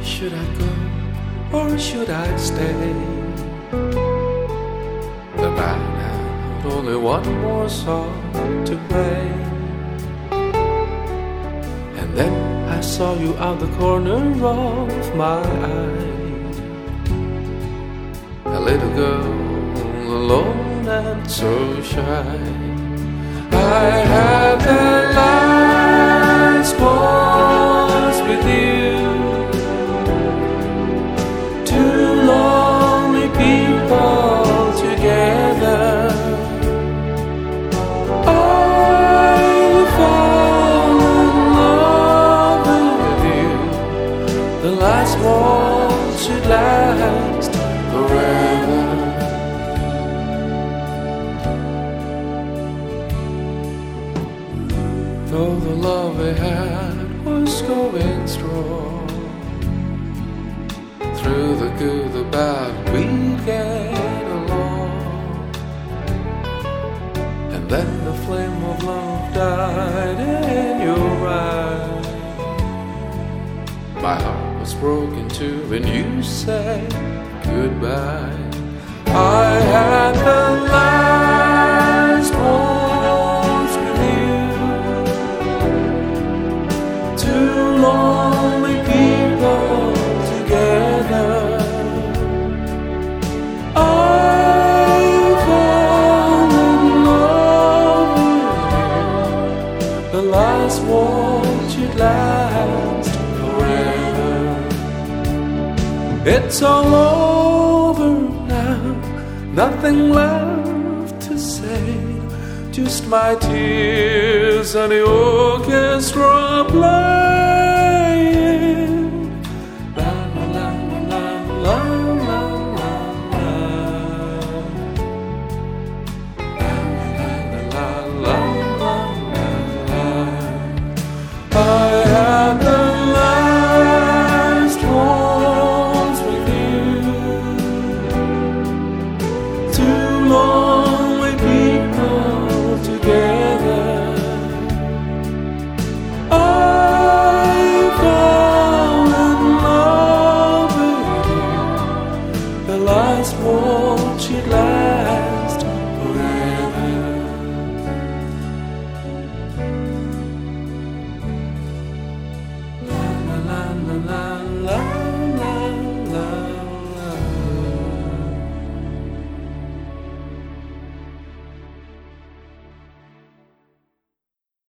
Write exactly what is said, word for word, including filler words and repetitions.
Should I go or should I stay? The band had only one more song to play. And then I saw you out the corner of my eye, a little girl, alone and so shy. I had the last waltz with you. Two lonely people together. I fall in love with you. The last waltz should last forever. Though the love we had was going strong, through the good, the bad, we'd get along. And then the flame of love died in your eyes. My heart was broken too when you said goodbye. I had the last waltz with you. Two lonely people together. I fall in love with you. The last waltz should last forever. It's all over now, nothing left to say, just my tears and the orchestra playing. La la la la la la la la. La la la la la. I had the last waltz with you. Two lonely people together. I fall in love with you. The last waltz should last